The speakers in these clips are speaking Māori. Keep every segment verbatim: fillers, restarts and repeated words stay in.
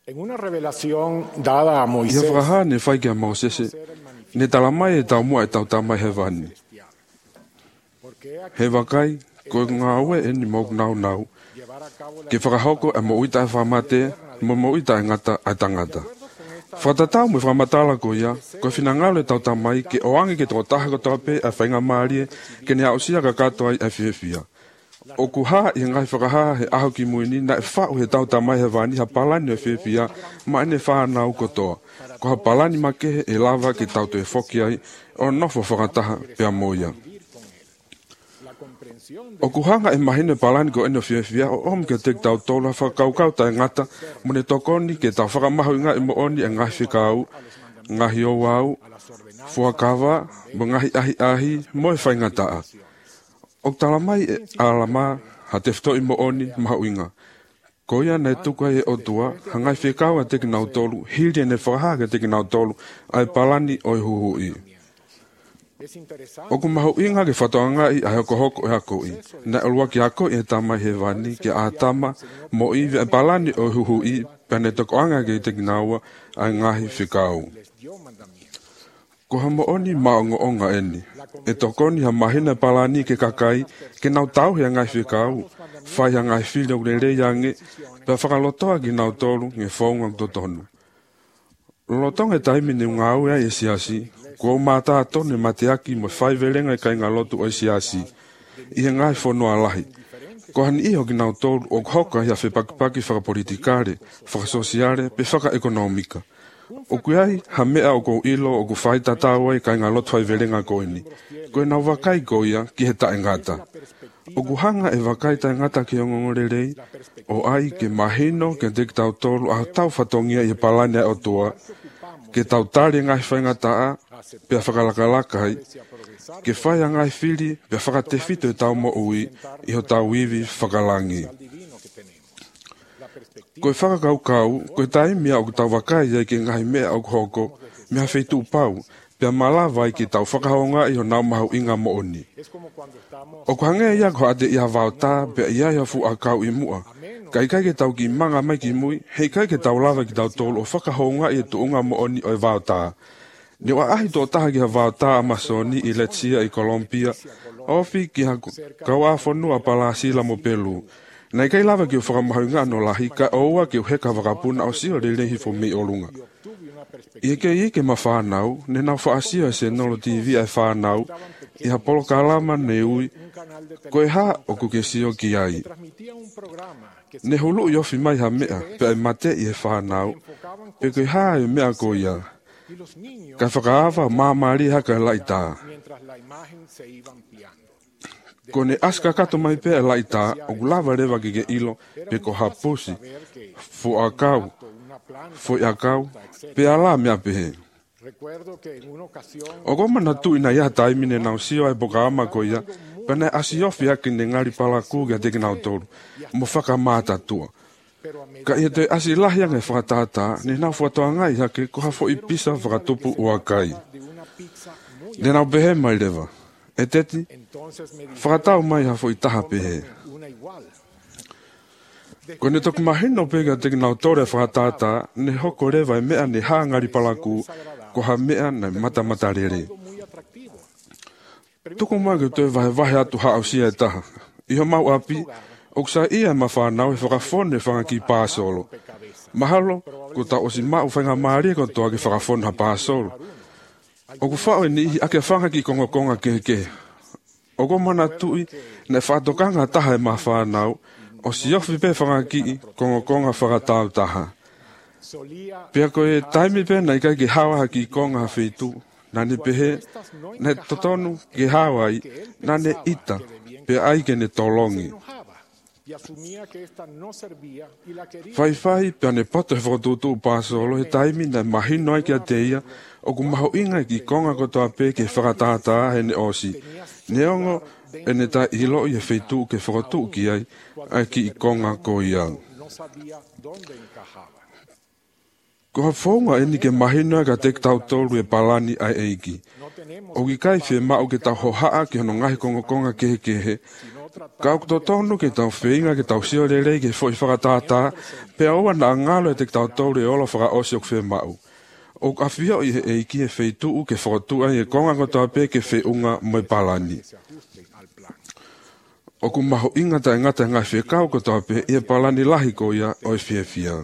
En una revelación dada a Ia Moisés, whakaha ne whai kia Mosese, ne talamai e tau mua e tau tamai he wani. He wakai, koe ngā ue e ni mok nau nau, ke whakahoko e mo uita e whamate, mo mo uita e ngata a tangata. Whatatau me whamatala ko ia, koe whinangalo e tau tamai, ke oangi ke tō taha ko tape a whainga maarie, ke ne hausia ka katoa i e whiwhia. O kuha i ngai whakaha he aho ki muini, na e whau he tau tamai he wani, ha palani e whiwhia, ma ene whanau kotoa. Ko ha palani makehe e lava ke tau to e whoki ai, o nofo whakataha pia moia. O kuhanga e mahine palani ko ene whiwhia, o om ke tek tau tola whakaukau ta e ngata, mune tokoni ke tau whakamahu inga i mo oni e ngahi whikau, ngahi o wau, fuakawa, mo ngahi ahi ahi, mo e whaingataa. O talamai e alama, ha te whto i mo oni, maha uinga. Ko ia nei tuka e otua, hangai whikau a teki nau tolu, hiri e ne whakaha teki nau tolu, ai palani o i huhu i. O ku mahu inga ke whatoanga i a hoko hoko e hako i. Na olua ki hako i e tamai he wani, ke a tama, mo i e palani o i huhu i, pene tokoanga ke i teki naua, ai ngahi whikau. Ko ha mo oni maongo onga eni. E tokoni ha mahina palani ke kakai, ke nau tau hea ngai whikau, whai ha ngai while o le yange, pe whakalotoa ki nau tolu nge whaunga totonu. Lotonga e taimi ni ngau ea e siasi, ko o mata atone mateaki mo whai velenga e kai ngā lotu o siasi, i he ngai whonoa lahi. Ko hani iho ki nau tolu o hoka hea whepakipaki whakapolitikare, whakasosiare, pe whakaekonomika. O kuiai, ha mea o kou ilo o ku whai tatau ai kai ngā lotu whai velenga ko ini. Ko e nau wakai ko ia ki he tae ngata. O ku hanga e wakai tae ngata ki o ngongorerei, o ai ke mahino ke tek tau tolu a tau whatongia i he palani o tua, ke tau tari ngai whai ngataa, pia whakalakalakai, ke whai a ngai whiri, pia whakatewhito e tau mo ui, i ho tau iwi whakalangi. Koe whakakaukau, koe taimia o ku tau wakai ai ke ngahi mea o hoko, mea wheitu pau, pia malawa i ke tau whakahonga i ho nau mahu inga mo oni. O ku hange ia ko ate ia vauta, pia ia ia fu a kau i mua. Kai kai ke tau ki manga mai ki mui, hei kai ke tau lava ki tau tolu o whakahonga i e tuunga mo oni o e vauta. Ni wa ahi tō taha ki ha vauta Amazoni i Letsia i Kolombia, ofi ki ha kau a whanua pala sila mo Pelu. Nei kai lava ki o whakamahuinga no lahi, ka oua ki o heka wakapuna o sio le lehi fo mi o lunga. I ke i ke ma whanau, ne nau whaasio e se nolo T V ai whanau, i ha polo kalama ne ui, ko e ha o ku ke sio ki ai. Ne hulu i ofi mai ha mea, pe ai mate i e whanau, pe ko e ha e mea ko ia. Ka whakaawa mamari haka e laita. Ko ne aska kato mai pe e laita, o gulava rewa ki ke ilo, pe ko ha pusi, fu a kau, fu a kau, pe ala mea pehe. O goma na tu ina ia taimine nau sio ai boka ama ko ia, pene asiofi haki ne ngari pala kuga teki nau toru, mo whakamata tua. Ka ia te asi lahia ngai whakatata, ne nau whatoa ngai hake ko hafo i pisa whakatupu ua kai. Ne nau pehe mai rewa. E teti, whakatau mai hafo i taha pehe. Ko ne toku mahino pega teki nau tore whakatata, ne hoko rewa e mea ne haa ngari palaku, ko ha mea na mata mata rere. Tuku mai ke tue vahe vahe atu haa usia e taha. Iho mau api, o sa ia ma whanau e whakafone whangaki pāsolo. Mahalo, ko ta osi mau whainga maari ko toa ki whakafone ha pāsolo. O ku whao e nihi ake whangaki konga konga ke ke. O ko mana tui, ne whaatokanga taha e ma whanau, o si ofi pe whangaki konga konga whakatau taha. Pea ko e taimi pe na ikai ki hawa haki konga ha whitu, na ne pehe, ne totonu ki hawa i, na ne ita, pe aike ne tolongi. Whai whai pia ne poto he whakatutu pāsolo he taimi na mahino ai ki a teia o ku maho inga ki konga kotoa pe ke whakatata he ne osi. Ne ongo e ne ta ilo i e wheitu ke whakatu ki ai ai ki i konga ko i au. Ko fonga eni ke mahina ka tek tau tolu e palani ai eiki. O ki kai fe mau ke tau hohaa ke hono ngahi kongo konga kehe kehe. Ka o tonu ke tau whinga ke tau sio lele ke fo i whakatata, pe aua na ngalo e tek tau tolu e olo whaka osi o ke mau. O ka whio i he eiki e wheituu ke whakatua i e konga kotoa pe ke whiunga mai palani. O ku maho inga ta ngata ngai whekau kotoa pe i e palani lahi ko ia o e whia whia.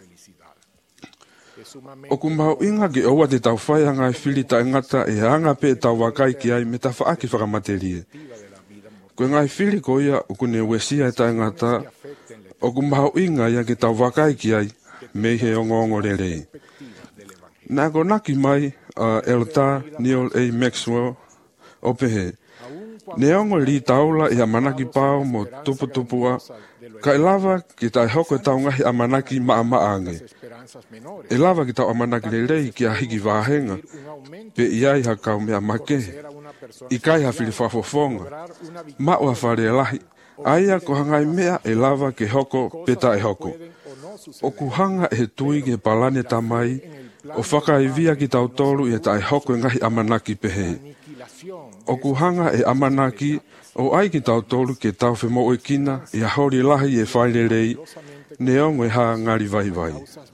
O ku maho inga ke oua te tau whaia ngai whili ta ngata e hanga pe tau wakai ki ai me ta whaaki whakamaterie. Ko ngai whili ko ia o kune wesia e ta ngata, o ku maho inga ia ke tau wakai ki ai me he ongo ongo rerei. Nā ko naki mai uh, Elta Neil A. Maxwell o pehe. Ne ongo li taula i a manaki pao mo tupu tupua, ka e lava ki tai hoko e tau ngahi a manaki maa maange. E lava ki tau a manaki lelei ki a hiki vāhenga, pe iai ha kau mea makehe. I kai ha whili whafofonga. Mao a whare e lahi, aia ko hangai mea e lava ke hoko pe tai hoko. O kuhanga e tui ke palane tamai, o whakaivia ki tau tolu i e tai hoko ngahi amanaki pehe. O kuhanga e amanaki, o ai ki tau tolu ke tau whemo o kina, i a hori lahi e whaile rei, ne ongo e ha ngari vai vai.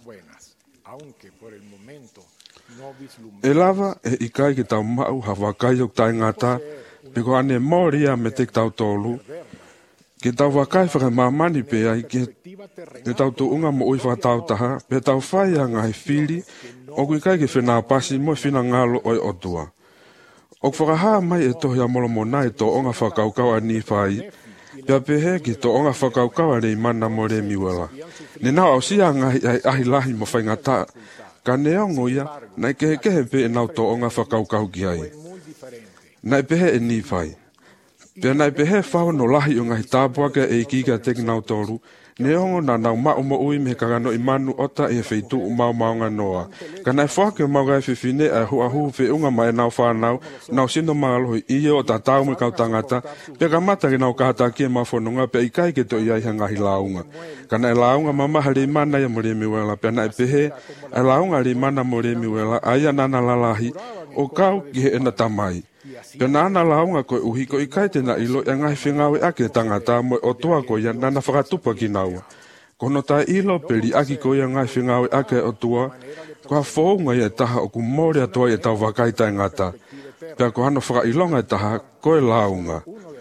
E lava e ikai ki tau mau ha wakai o tai ngata, peko ane moria me tek tau tolu, ke tau wakai whaka mamani pe ai ke e tau tu unga mo ui whakatau taha, pe tau whai a ngai whili, o kui kai ke whenā pasi mo whina ngalo oi otua. O whakaha mai e tohi a molo mona e to onga whakaukau a ni whai, pia pehe ki to onga whakaukau a rei mana mo re miwala. Ne nao au sia ngahi ai ahi lahi mo whaingata, ka neongo ia, nai kehe kehe pe e nau to onga whakaukau ki ai. Nai pehe e ni whai. Pia nai pehe whao no lahi o ngahi tāpua ke e kika teki nau toru, neongo na nau mao mo ui me kagano i manu ota e wheitu u mau maunga noa. Ka nai whake o mau gai whiwhine a hua hu whiunga mai nau whanau, nau sino maalohi i o ta tau me kau tangata, pe ka mata ki nau kahata ki e mawhanunga, pe i kai ke to i ai hangahi launga. Ka nai launga mamaha re mana ia mo re miwela, pe nai pehe, a launga re mana mo re miwela, aia nana lalahi, o kau ki he ena tamai. Pea nana launga koe uhi ko i kai tena ilo e ngai whengawe ake tangata mo o toa ko ia nana whakatupa ki naua. Kono tai ilo peri aki ko ia ngai whengawe ake o toa, ko ha whounga ia taha o ku mōre atoa i tau wakai tai ngata. Pea ko hano whakailonga i taha koe launga.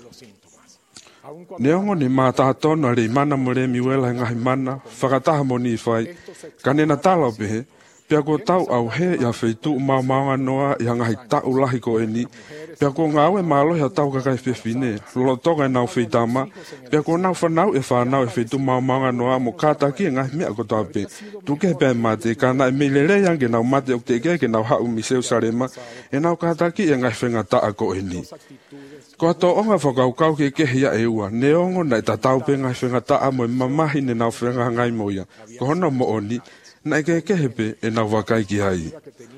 Neongo ni mā taha tonu rei mana mo re miwela ngahi mana, whakataha mo ni whai, ka nena tala pehe, pea ko tau au he ia wheitu mau maunga noa i hangahi tau lahi ko eni, pea ko ngāwe mālohi a tau kakai whiwhine, lolo toga e nau wheitama, pea ko nau whanau e whanau e wheitu mau maunga noa mo kātaki e ngahi mea ko tāpe, tuke pēr mate, ka nai meilere yange nau mate o te ke ke nau hau miseu sarema, e nau kātaki e ngahi whenga taa ko eni. Ko ato onga whakaukau ke kehia e ua, neongo nai ta tau pe ngahi whenga taa mo e mamahi ne nau whenga ngai moia, ko hono mo oni, na ke kehepe e nau wakai ki hai.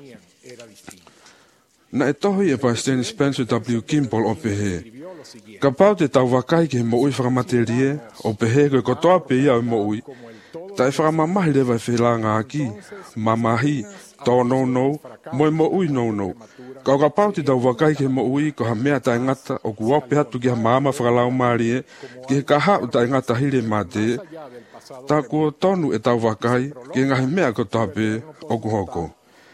Na e tohi e Pastor Spencer W. Kimball o pehe. Ka pau te tau wakai ki he mo ui whakamaterie, o pehe koe kotoa pe ia o mo ui. Ta e whakamamahi lewa e whelanga aki, mamahi, tō no no, mo e mo ui no no. Ka o ka pau te tau wakai ki he mo ui, ko ha mea ta ngata o ku wape hatu ki ha maama whakalau maari e, ki he ka hau ta ngata hire mate, ta kua tonu e tau wakai, ki ngahi mea ko tape o ku hoko.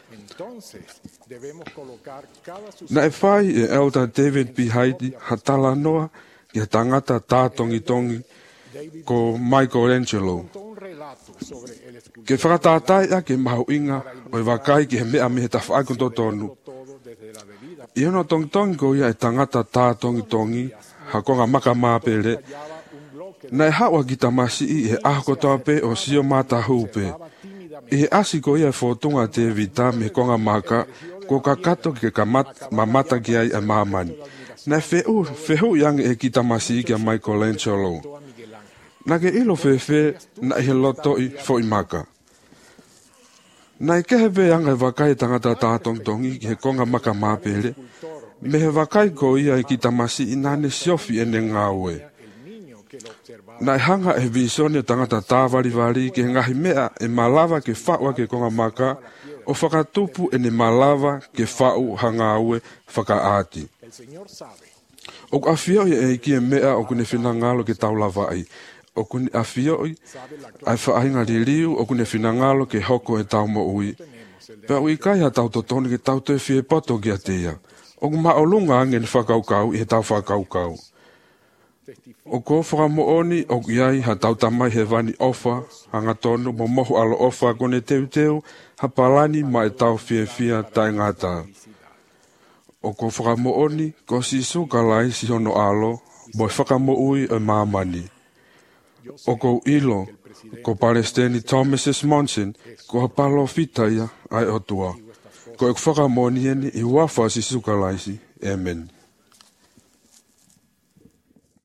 Na e whai e Elder David P. Heidi, hatala noa, ki he tangata tātongi tongi, ko Michelangelo. Ke whakatātai a ke mahu inga, o e wakai ki he mea me he ta whaikonto tonu. I hono tongi tongi ko ia e tangata tātongi tongi, hakonga maka māpere, na e hawa ki tamasi i he ahoko tape o sio mata hupe. I he asi ko ia e whotunga te vita me konga maka, ko kakato ke ka mat, mamata ki ai a maamani. Na e whehu, whehu yange e ki tamasi i ki a Michelangelo. Na ke ilo whewhe, na e he loto i fo i maka. Na e kehewe yanga e wakai tangata tātongtongi ki he konga maka māpere, me he wakai ko ia e ki tamasi i nane siofi ene ngāwe. Nai hanga e visoni o tangata tāwari wari ke ngahi mea e malawa ke whaua ke konga maka o whakatupu e ne malawa ke whau hanga aue whakaati. O ku awhio e iki e mea o kune whinangalo ke taulawa ai. O kune awhio ai whaahinga li liu o kune whinangalo ke hoko e tau mo ui. Pea ui kai ha tau totoni ke tau te whie poto ki a tea. O ku maolunga angen whakaukau i he tau whakaukau. O ko whakamooni o iai ha tau tamai he vani ofa, hanga tonu mo mohu alo ofa kone teu teu, ha palani ma e tau fia fia tai ngata. O ko whakamooni ko sisu kalai si hono alo, mo e whakamoui e maamani. O ko ilo, ko Palestini Thomas S. Monson, ko ha palo fitaia ai otua. Ko e whakamooni eni i wafa sisu kalai si. Amen.